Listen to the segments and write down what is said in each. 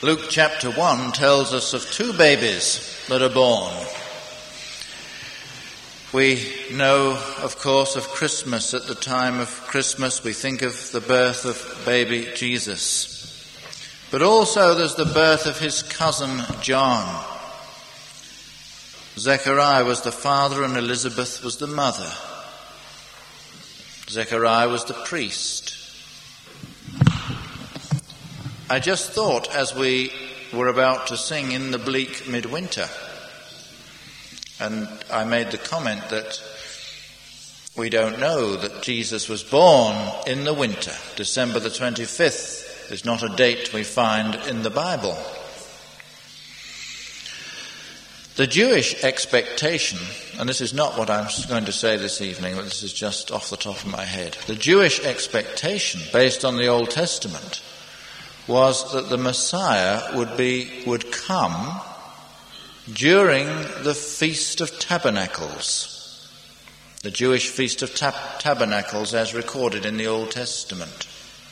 Luke chapter 1 tells us of two babies that are born. We know, of course, of Christmas. At the time of Christmas, we think of the birth of baby Jesus. But also there's the birth of his cousin John. Zechariah was the father and Elizabeth was the mother. Zechariah was the priest. I just thought as we were about to sing In the Bleak Midwinter, and I made the comment that we don't know that Jesus was born in the winter. December the 25th is not a date we find in the Bible. The Jewish expectation, and this is not what I'm going to say this evening, but this is just off the top of my head. The Jewish expectation, based on the Old Testament, was that the Messiah would come during the Feast of Tabernacles, the Jewish Feast of Tabernacles as recorded in the Old Testament.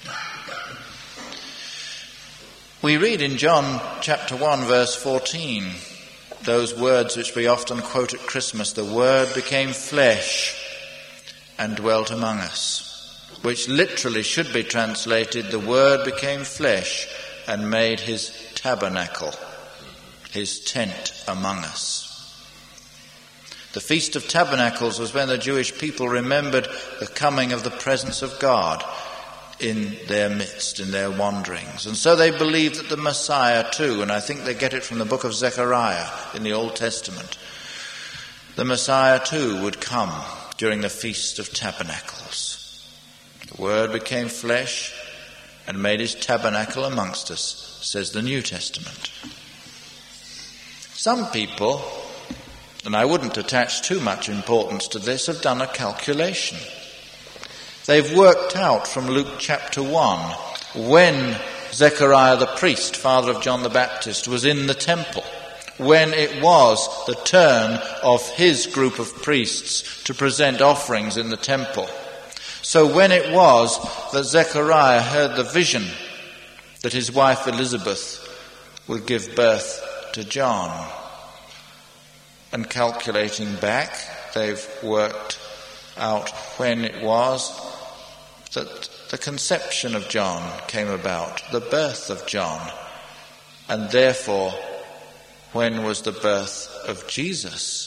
We read in John chapter 1 verse 14 those words which we often quote at Christmas, the Word became flesh and dwelt among us, which literally should be translated, the Word became flesh and made his tabernacle, his tent among us. The Feast of Tabernacles was when the Jewish people remembered the coming of the presence of God in their midst, in their wanderings. And so they believed that the Messiah too, and I think they get it from the book of Zechariah in the Old Testament, the Messiah too would come during the Feast of Tabernacles. The Word became flesh and made his tabernacle amongst us, says the New Testament. Some people, and I wouldn't attach too much importance to this, have done a calculation. They've worked out from Luke chapter 1 when Zechariah the priest, father of John the Baptist, was in the temple, when it was the turn of his group of priests to present offerings in the temple. So when it was that Zechariah heard the vision that his wife Elizabeth would give birth to John, and calculating back, they've worked out when it was that the conception of John came about, the birth of John, and therefore when was the birth of Jesus.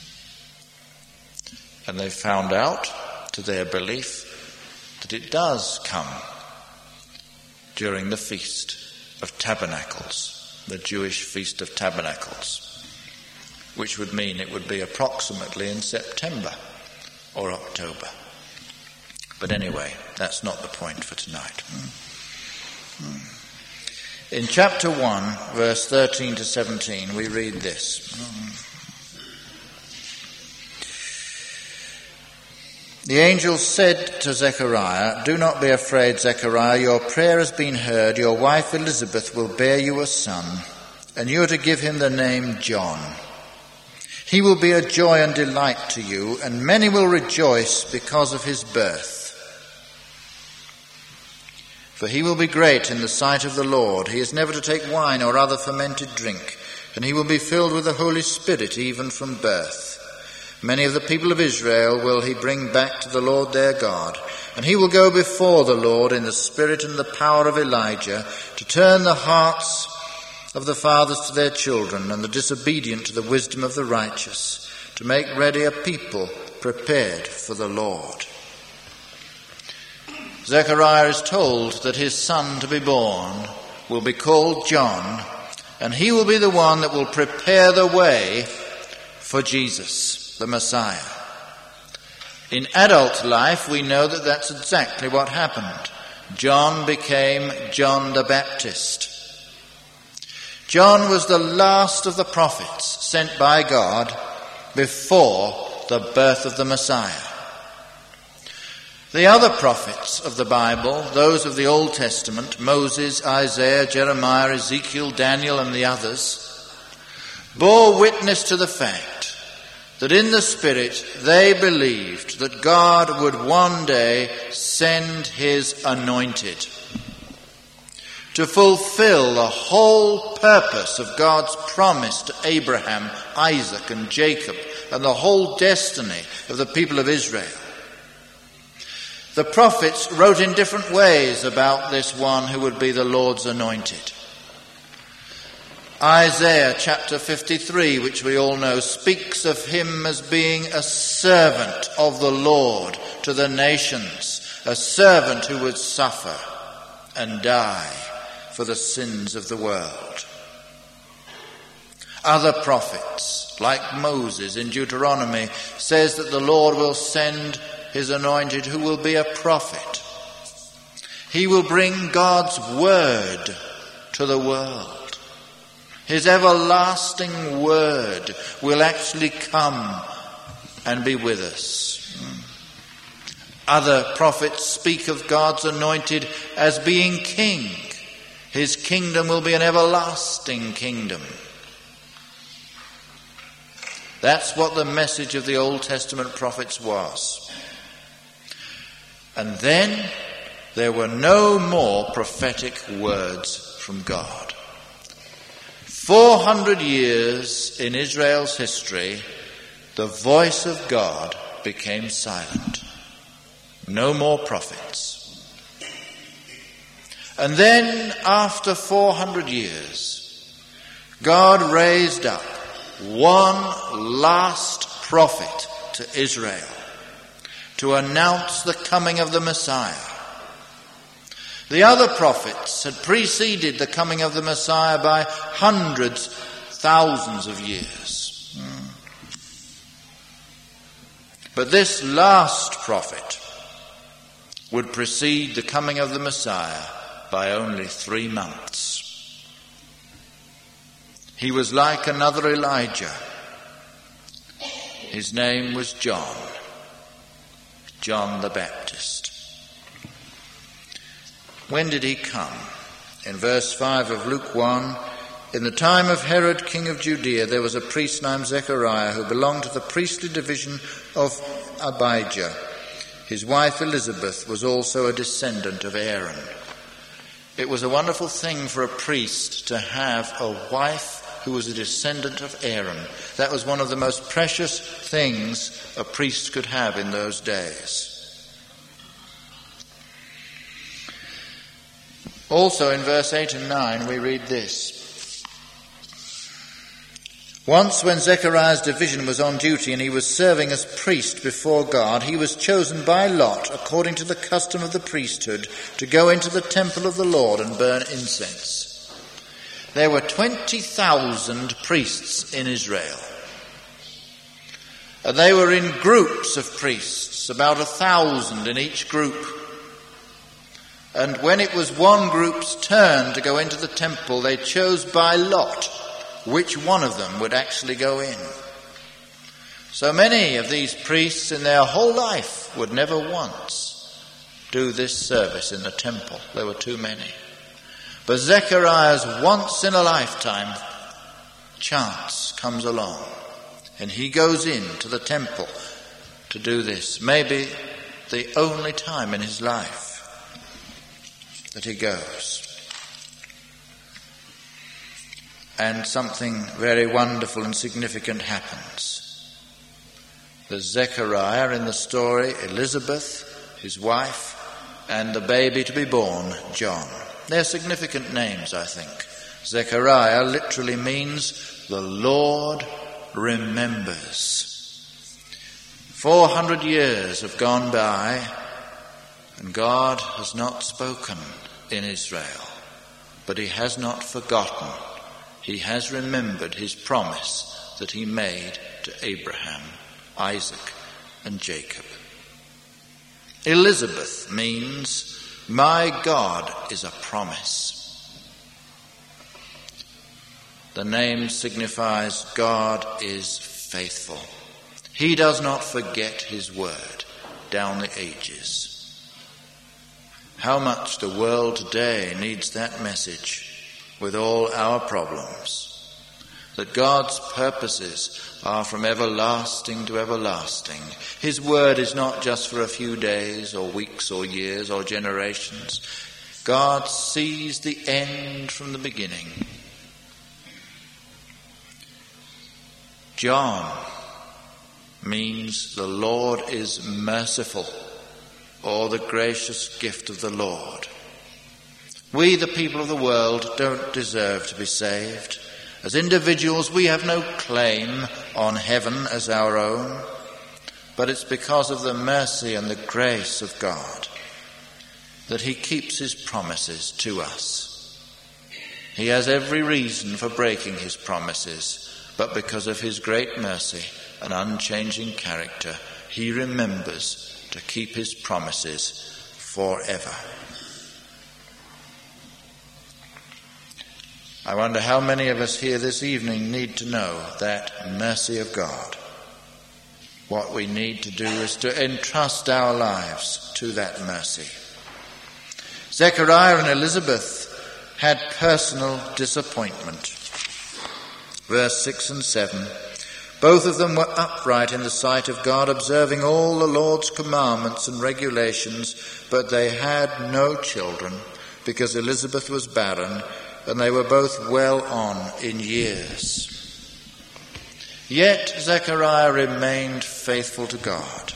And they found out, to their belief, that it does come during the Feast of Tabernacles, the Jewish Feast of Tabernacles, which would mean it would be approximately in September or October. But anyway, that's not the point for tonight. In chapter 1, verse 13 to 17, we read this. The angel said to Zechariah, "Do not be afraid, Zechariah, your prayer has been heard. Your wife Elizabeth will bear you a son, and you are to give him the name John. He will be a joy and delight to you, and many will rejoice because of his birth. For he will be great in the sight of the Lord. He is never to take wine or other fermented drink, and he will be filled with the Holy Spirit even from birth. Many of the people of Israel will he bring back to the Lord their God, and he will go before the Lord in the spirit and the power of Elijah, to turn the hearts of the fathers to their children, and the disobedient to the wisdom of the righteous, to make ready a people prepared for the Lord." Zechariah is told that his son to be born will be called John, and he will be the one that will prepare the way for Jesus, the Messiah. In adult life, we know that that's exactly what happened. John became John the Baptist. John was the last of the prophets sent by God before the birth of the Messiah. The other prophets of the Bible, those of the Old Testament, Moses, Isaiah, Jeremiah, Ezekiel, Daniel, and the others, bore witness to the fact that in the Spirit they believed that God would one day send his anointed to fulfill the whole purpose of God's promise to Abraham, Isaac, and Jacob, and the whole destiny of the people of Israel. The prophets wrote in different ways about this one who would be the Lord's anointed. Isaiah chapter 53, which we all know, speaks of him as being a servant of the Lord to the nations, a servant who would suffer and die for the sins of the world. Other prophets, like Moses in Deuteronomy, says that the Lord will send his anointed who will be a prophet. He will bring God's word to the world. His everlasting word will actually come and be with us. Other prophets speak of God's anointed as being king. His kingdom will be an everlasting kingdom. That's what the message of the Old Testament prophets was. And then there were no more prophetic words from God. 400 years in Israel's history, the voice of God became silent. No more prophets. And then, after 400 years, God raised up one last prophet to Israel to announce the coming of the Messiah. The other prophets had preceded the coming of the Messiah by hundreds, thousands of years. But this last prophet would precede the coming of the Messiah by only 3 months. He was like another Elijah. His name was John the Baptist. When did he come? In verse 5 of Luke 1, in the time of Herod, king of Judea, there was a priest named Zechariah who belonged to the priestly division of Abijah. His wife Elizabeth was also a descendant of Aaron. It was a wonderful thing for a priest to have a wife who was a descendant of Aaron. That was one of the most precious things a priest could have in those days. Also in verse 8 and 9 we read this. Once when Zechariah's division was on duty and he was serving as priest before God, he was chosen by lot, according to the custom of the priesthood, to go into the temple of the Lord and burn incense. There were 20,000 priests in Israel. And they were in groups of priests, about 1,000 in each group. And when it was one group's turn to go into the temple, they chose by lot which one of them would actually go in. So many of these priests in their whole life would never once do this service in the temple. There were too many. But Zechariah's once-in-a-lifetime chance comes along, and he goes into the temple to do this. Maybe the only time in his life that he goes. And something very wonderful and significant happens. There's Zechariah in the story, Elizabeth, his wife, and the baby to be born, John. They're significant names, I think. Zechariah literally means the Lord remembers. 400 years have gone by, and God has not spoken in Israel, but he has not forgotten. He has remembered his promise that he made to Abraham, Isaac, and Jacob. Elizabeth means, my God is a promise. The name signifies God is faithful. He does not forget his word down the ages. How much the world today needs that message with all our problems. That God's purposes are from everlasting to everlasting. His word is not just for a few days or weeks or years or generations. God sees the end from the beginning. John means the Lord is merciful, or the gracious gift of the Lord. We, the people of the world, don't deserve to be saved. As individuals, we have no claim on heaven as our own, but it's because of the mercy and the grace of God that he keeps his promises to us. He has every reason for breaking his promises, but because of his great mercy and unchanging character, he remembers to keep his promises forever. I wonder how many of us here this evening need to know that mercy of God. What we need to do is to entrust our lives to that mercy. Zechariah and Elizabeth had personal disappointment. Verse 6 and 7. Both of them were upright in the sight of God, observing all the Lord's commandments and regulations, but they had no children, because Elizabeth was barren, and they were both well on in years. Yet Zechariah remained faithful to God.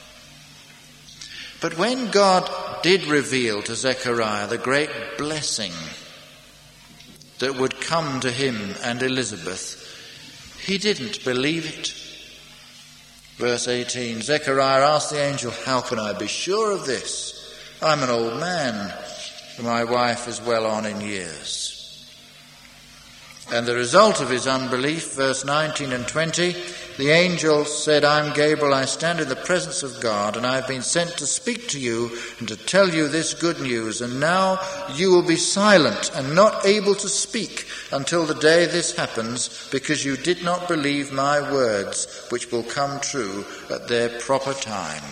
But when God did reveal to Zechariah the great blessing that would come to him and Elizabeth, he didn't believe it. Verse 18, Zechariah asked the angel, "How can I be sure of this? I'm an old man, and my wife is well on in years." And the result of his unbelief, verse 19 and 20, the angel said, "I'm Gabriel, I stand in the presence of God, and I have been sent to speak to you and to tell you this good news. And now you will be silent and not able to speak until the day this happens, because you did not believe my words, which will come true at their proper time."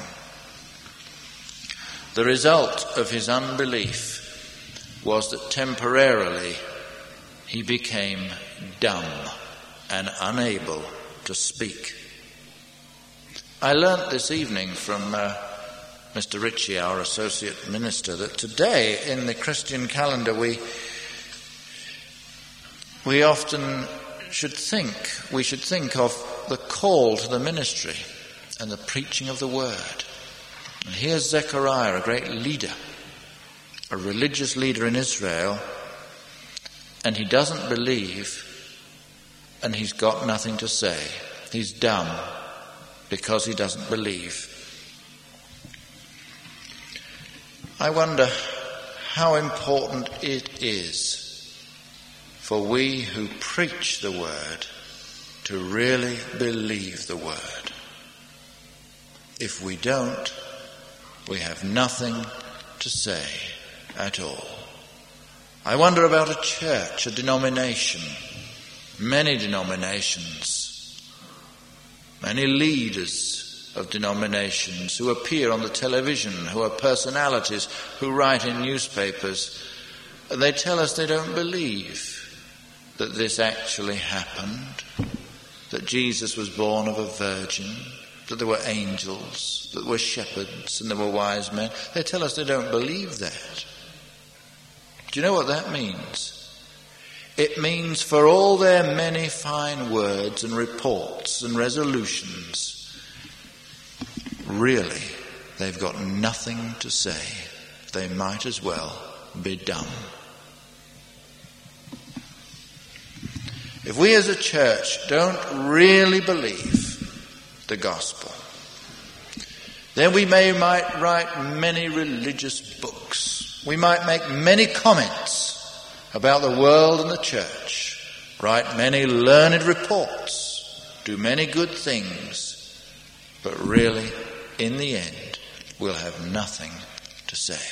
The result of his unbelief was that temporarily he became dumb and unable to speak. I learnt this evening from Mr. Ritchie, our associate minister, that today in the Christian calendar we often should think of the call to the ministry and the preaching of the word. And here's Zechariah, a great leader, a religious leader in Israel, and he doesn't believe, and he's got nothing to say. He's dumb because he doesn't believe. I wonder how important it is for we who preach the word to really believe the word. If we don't, we have nothing to say at all. I wonder about a church, a denomination, many denominations, many leaders of denominations who appear on the television, who are personalities, who write in newspapers, and they tell us they don't believe that this actually happened, that Jesus was born of a virgin, that there were angels, that there were shepherds, and there were wise men. They tell us they don't believe that. Do you know what that means? It means for all their many fine words and reports and resolutions, really, they've got nothing to say. They might as well be dumb. If we as a church don't really believe the gospel, then we might write many religious books. We might make many comments about the world and the church, write many learned reports, do many good things, but really, in the end, we'll have nothing to say.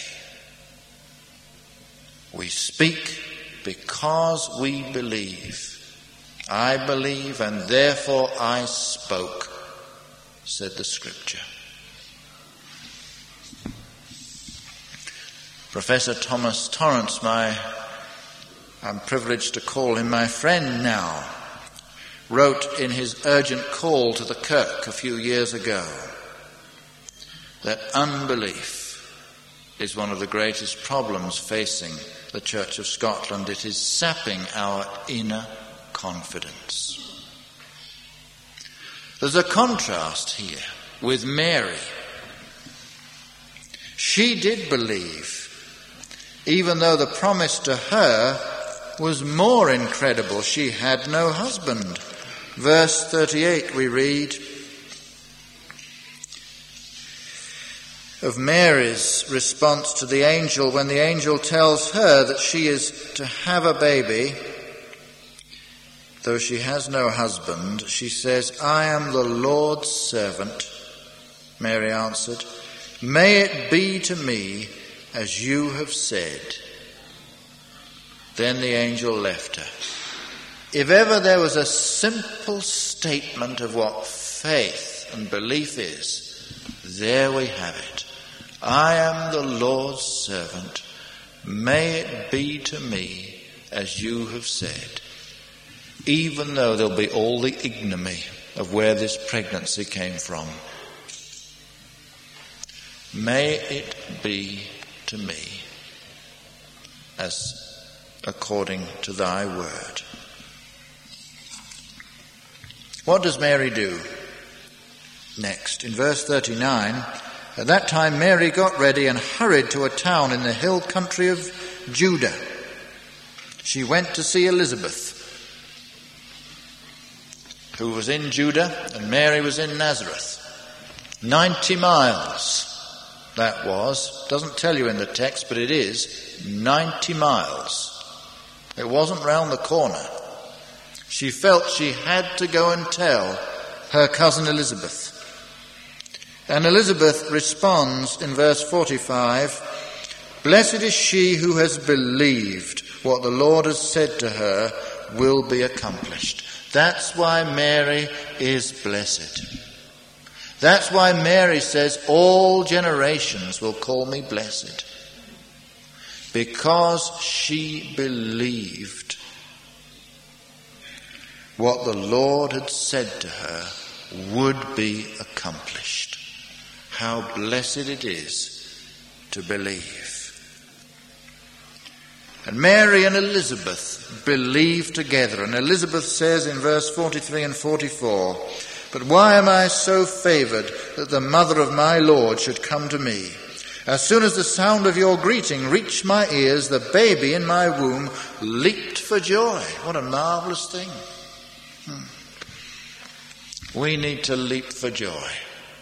We speak because we believe. I believe, and therefore I spoke, said the Scripture. Professor Thomas Torrance, I'm privileged to call him my friend now, wrote in his urgent call to the Kirk a few years ago that unbelief is one of the greatest problems facing the Church of Scotland. It is sapping our inner confidence. There's a contrast here with Mary. She did believe, even though the promise to her was more incredible. She had no husband. Verse 38 we read of Mary's response to the angel when the angel tells her that she is to have a baby. Though she has no husband, she says, "I am the Lord's servant." Mary answered, "May it be to me as you have said." Then the angel left her. If ever there was a simple statement of what faith and belief is, there we have it. I am the Lord's servant. May it be to me as you have said. Even though there'll be all the ignominy of where this pregnancy came from. May it be to me as according to thy word. What does Mary do next? In verse 39, at that time Mary got ready and hurried to a town in the hill country of Judah. She went to see Elizabeth, who was in Judah, and Mary was in Nazareth. 90 miles that was. Doesn't tell you in the text, but it is 90 miles. It wasn't round the corner. She felt she had to go and tell her cousin Elizabeth. And Elizabeth responds in verse 45, "Blessed is she who has believed what the Lord has said to her will be accomplished." That's why Mary is blessed. That's why Mary says, "All generations will call me blessed." Because she believed what the Lord had said to her would be accomplished. How blessed it is to believe. And Mary and Elizabeth believed together. And Elizabeth says in verse 43 and 44, "But why am I so favoured that the mother of my Lord should come to me? As soon as the sound of your greeting reached my ears, the baby in my womb leaped for joy." What a marvellous thing. We need to leap for joy.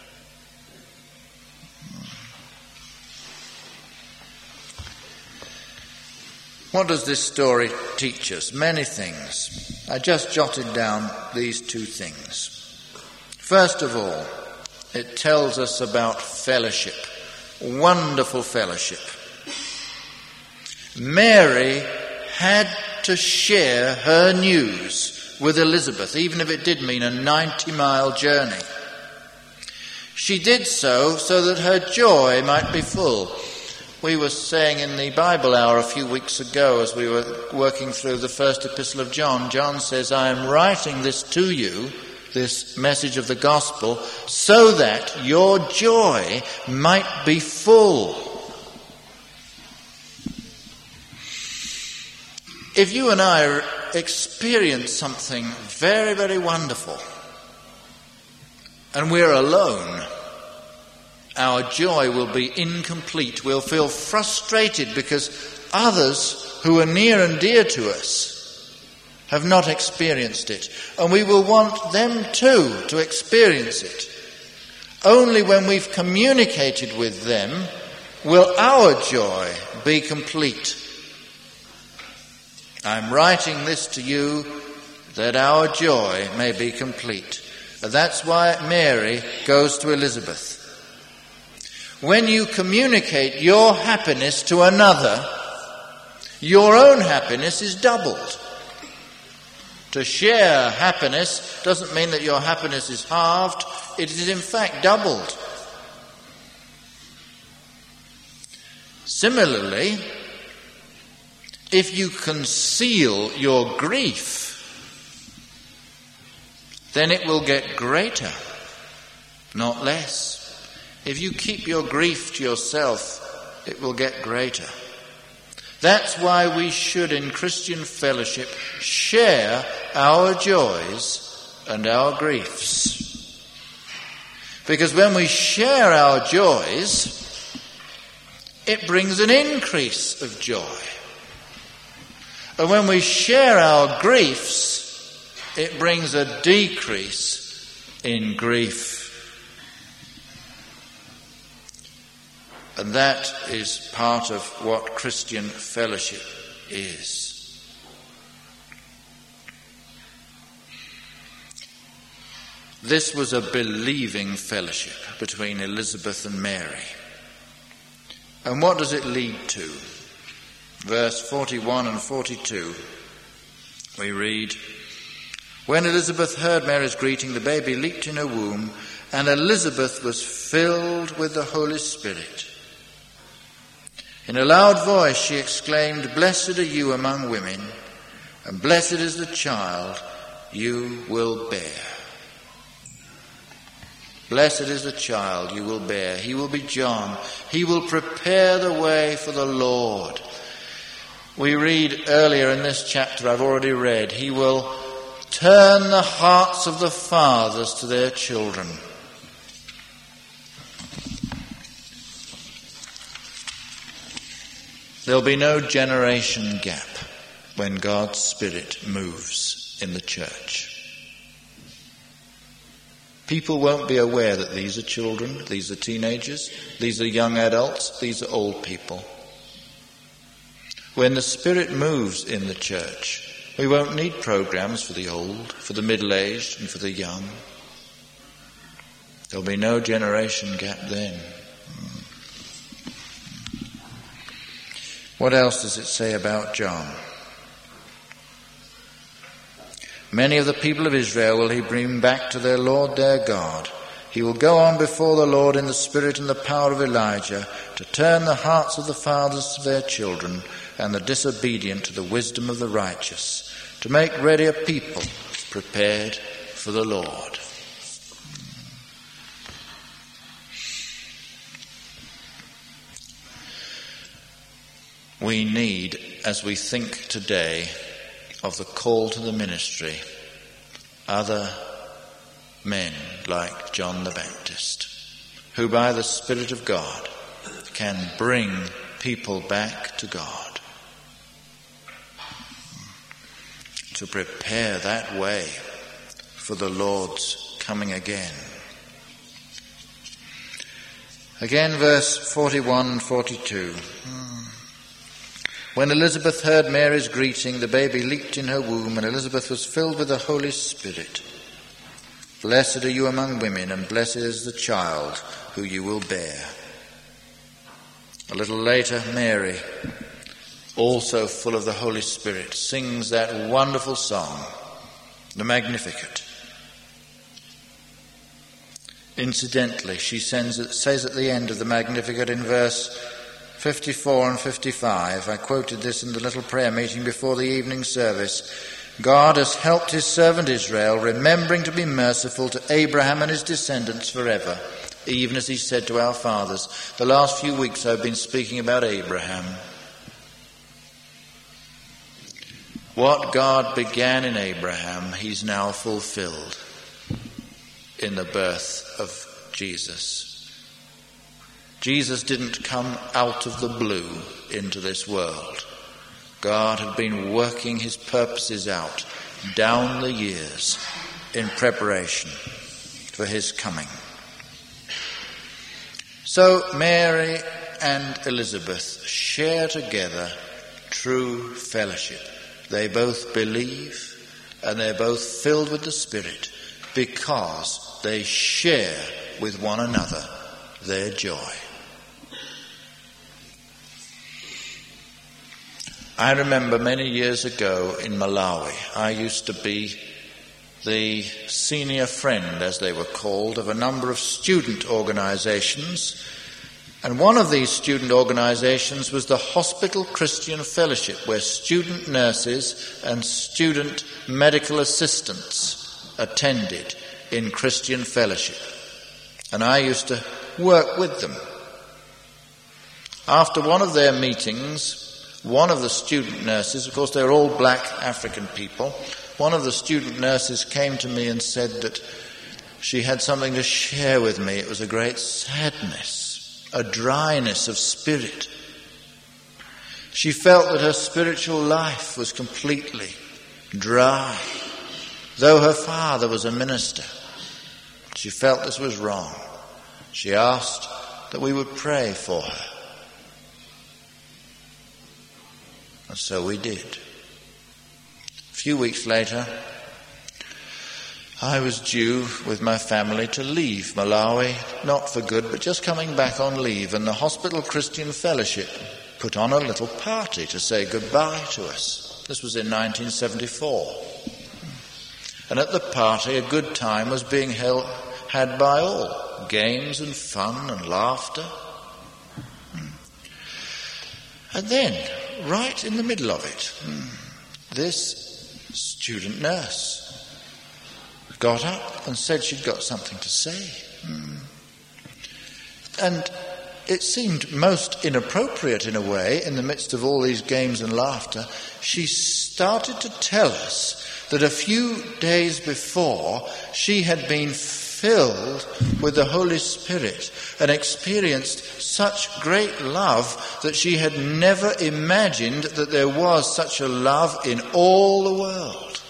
What does this story teach us? Many things. I just jotted down these two things. First of all, it tells us about fellowship. Wonderful fellowship. Mary had to share her news with Elizabeth, even if it did mean a 90-mile journey. She did so that her joy might be full. We were saying in the Bible hour a few weeks ago as we were working through the first epistle of John, John says, "I am writing this to you, this message of the gospel, so that your joy might be full." If you and I experience something very, very wonderful, and we're alone, our joy will be incomplete. We'll feel frustrated because others who are near and dear to us have not experienced it. And we will want them too to experience it. Only when we've communicated with them will our joy be complete. I'm writing this to you that our joy may be complete. And that's why Mary goes to Elizabeth. When you communicate your happiness to another, your own happiness is doubled. To share happiness doesn't mean that your happiness is halved. It is in fact doubled. Similarly, if you conceal your grief, then it will get greater, not less. If you keep your grief to yourself, it will get greater. That's why we should, in Christian fellowship, share our joys and our griefs. Because when we share our joys, it brings an increase of joy. And when we share our griefs, it brings a decrease in grief. And that is part of what Christian fellowship is. This was a believing fellowship between Elizabeth and Mary. And what does it lead to? Verse 41 and 42, we read, "When Elizabeth heard Mary's greeting, the baby leaped in her womb, and Elizabeth was filled with the Holy Spirit. In a loud voice she exclaimed, 'Blessed are you among women, and blessed is the child you will bear.'" Blessed is the child you will bear. He will be John. He will prepare the way for the Lord. We read earlier in this chapter, I've already read, he will turn the hearts of the fathers to their children. There'll be no generation gap when God's Spirit moves in the church. People won't be aware that these are children, these are teenagers, these are young adults, these are old people. When the Spirit moves in the church, we won't need programs for the old, for the middle-aged and for the young. There'll be no generation gap then. What else does it say about John? "Many of the people of Israel will he bring back to their Lord their God. He will go on before the Lord in the spirit and the power of Elijah, to turn the hearts of the fathers to their children and the disobedient to the wisdom of the righteous, to make ready a people prepared for the Lord." We need, as we think today of the call to the ministry, other men like John the Baptist, who by the Spirit of God can bring people back to God, to prepare that way for the Lord's coming again. Again, verse 41 and 42. "When Elizabeth heard Mary's greeting, the baby leaped in her womb, and Elizabeth was filled with the Holy Spirit. Blessed are you among women, and blessed is the child who you will bear." A little later, Mary, also full of the Holy Spirit, sings that wonderful song, the Magnificat. Incidentally, she says at the end of the Magnificat in verse 54 and 55, I quoted this in the little prayer meeting before the evening service, "God has helped his servant Israel, remembering to be merciful to Abraham and his descendants forever, even as he said to our fathers." The last few weeks I've been speaking about Abraham. What God began in Abraham, he's now fulfilled in the birth of Jesus. Jesus didn't come out of the blue into this world. God had been working his purposes out down the years in preparation for his coming. So Mary and Elizabeth share together true fellowship. They both believe and they're both filled with the Spirit because they share with one another their joy. I remember many years ago in Malawi, I used to be the senior friend, as they were called, of a number of student organizations. And one of these student organizations was the Hospital Christian Fellowship, where student nurses and student medical assistants attended in Christian fellowship. And I used to work with them. After one of their meetings, one of the student nurses, of course they're all black African people, one of the student nurses came to me and said that she had something to share with me. It was a great sadness, a dryness of spirit. She felt that her spiritual life was completely dry, though her father was a minister. She felt this was wrong. She asked that we would pray for her. And so we did. A few weeks later, I was due with my family to leave Malawi, not for good, but just coming back on leave, and the Hospital Christian Fellowship put on a little party to say goodbye to us. This was in 1974. And at the party, a good time was being had by all. Games and fun and laughter. And then, right in the middle of it, this student nurse got up and said she'd got something to say. And it seemed most inappropriate in a way, in the midst of all these games and laughter. She started to tell us that a few days before she had been filled with the Holy Spirit and experienced such great love that she had never imagined that there was such a love in all the world.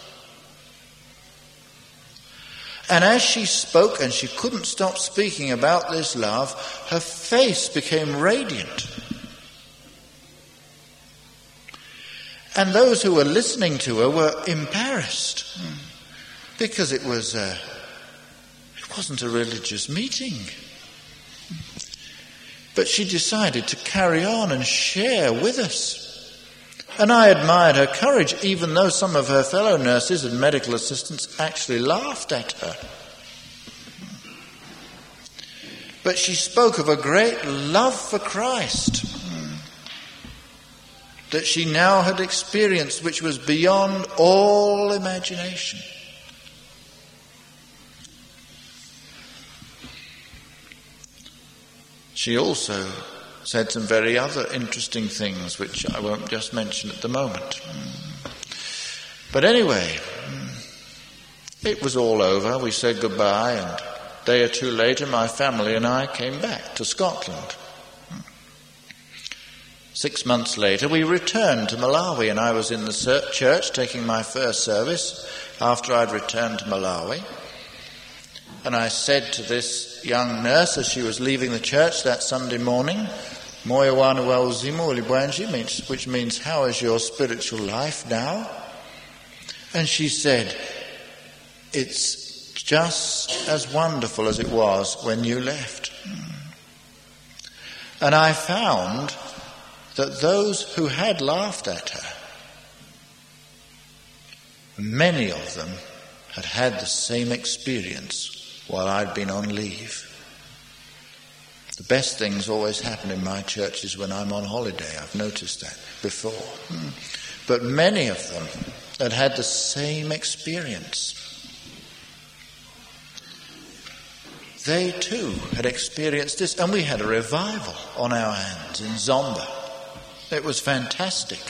And as she spoke, and she couldn't stop speaking about this love, her face became radiant. And those who were listening to her were embarrassed because it wasn't a religious meeting. But she decided to carry on and share with us. And I admired her courage, even though some of her fellow nurses and medical assistants actually laughed at her. But she spoke of a great love for Christ that she now had experienced, which was beyond all imagination. She also said some very other interesting things, which I won't just mention at the moment. But anyway, it was all over. We said goodbye, and a day or two later, my family and I came back to Scotland. 6 months later, we returned to Malawi, and I was in the church taking my first service after I'd returned to Malawi. And I said to this young nurse as she was leaving the church that Sunday morning, Moyo wanu wa uzimu uli bwanji, which means, how is your spiritual life now? And she said, it's just as wonderful as it was when you left. And I found that those who had laughed at her, many of them had had the same experience while I'd been on leave. The best things always happen in my churches when I'm on holiday. I've noticed that before. But many of them had had the same experience. They too had experienced this, and we had a revival on our hands in Zomba. It was fantastic.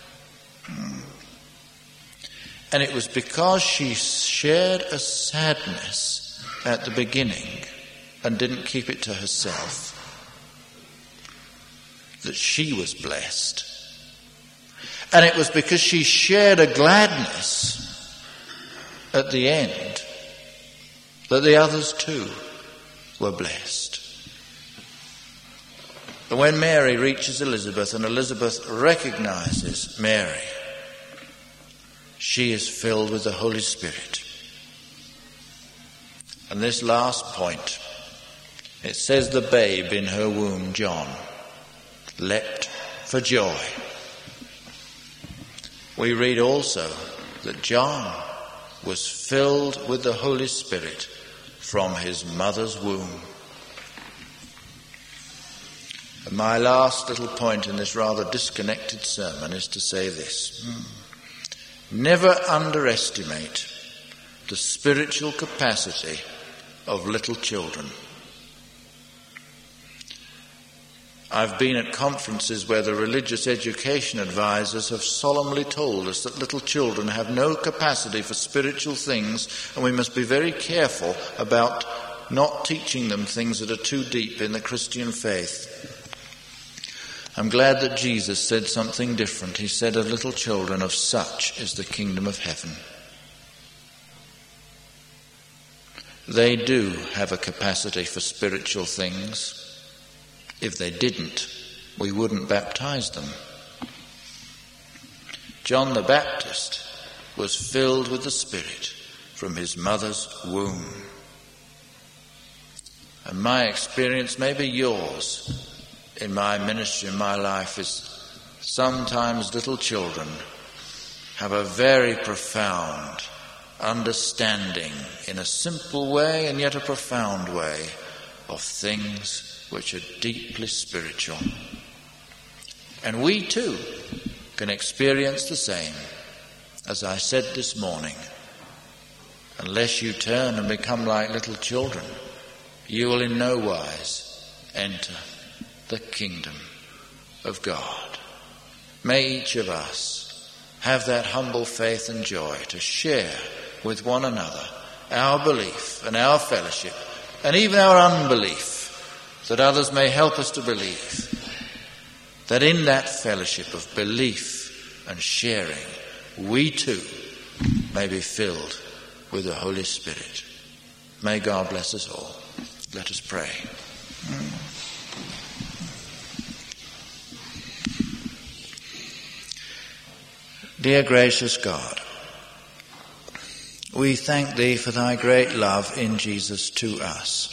And it was because she shared a sadness at the beginning and didn't keep it to herself that she was blessed. And it was because she shared a gladness at the end that the others too were blessed. And when Mary reaches Elizabeth and Elizabeth recognizes Mary, she is filled with the Holy Spirit. And this last point, it says the babe in her womb, John, leapt for joy. We read also that John was filled with the Holy Spirit from his mother's womb. And my last little point in this rather disconnected sermon is to say this. Never underestimate the spiritual capacity of little children. I've been at conferences where the religious education advisors have solemnly told us that little children have no capacity for spiritual things, and we must be very careful about not teaching them things that are too deep in the Christian faith. I'm glad that Jesus said something different. He said of little children, of such is the kingdom of heaven. They do have a capacity for spiritual things. If they didn't, we wouldn't baptize them. John the Baptist was filled with the Spirit from his mother's womb. And my experience, maybe yours, in my ministry, in my life, is sometimes little children have a very profound understanding in a simple way and yet a profound way of things which are deeply spiritual. And we too can experience the same. As I said this morning, unless you turn and become like little children, you will in no wise enter the kingdom of God. May each of us have that humble faith and joy to share with one another our belief and our fellowship and even our unbelief, that others may help us to believe, that in that fellowship of belief and sharing, we too may be filled with the Holy Spirit. May God bless us all. Let us pray. Dear gracious God, we thank Thee for Thy great love in Jesus to us.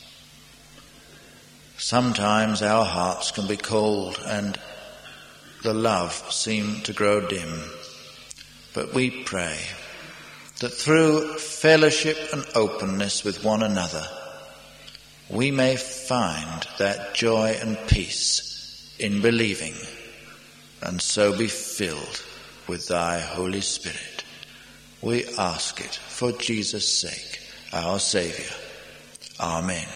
Sometimes our hearts can be cold and the love seem to grow dim. But we pray that through fellowship and openness with one another, we may find that joy and peace in believing, and so be filled with Thy Holy Spirit. We ask it for Jesus' sake, our Saviour. Amen.